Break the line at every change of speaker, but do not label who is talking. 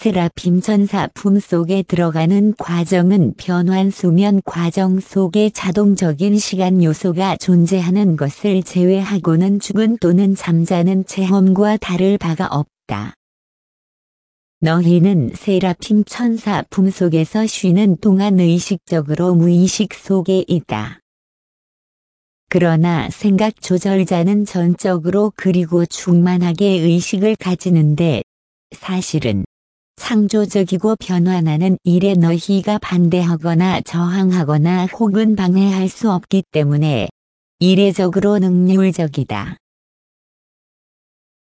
세라핌 천사 품속에 들어가는 과정은 변환 수면 과정 속에 자동적인 시간 요소가 존재하는 것을 제외하고는 죽은 또는 잠자는 체험과 다를 바가 없다. 너희는 세라핌 천사 품속에서 쉬는 동안 의식적으로 무의식 속에 있다. 그러나 생각 조절자는 전적으로 그리고 충만하게 의식을 가지는데 사실은 창조적이고 변환하는 일에 너희가 반대하거나 저항하거나 혹은 방해할 수 없기 때문에 이례적으로 능률적이다.